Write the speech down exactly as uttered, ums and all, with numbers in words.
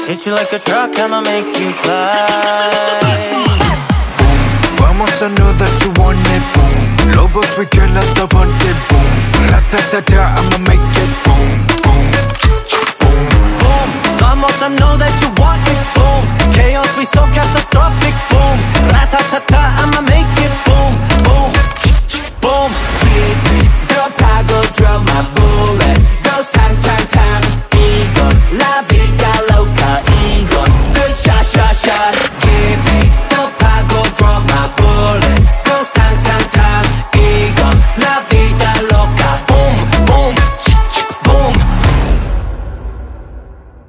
Hit you like a truck, I'ma make you fly. Vamos, I know that you want it, boom. Lobos, we cannot stop on it, boom. La-ta-ta-ta, I'ma make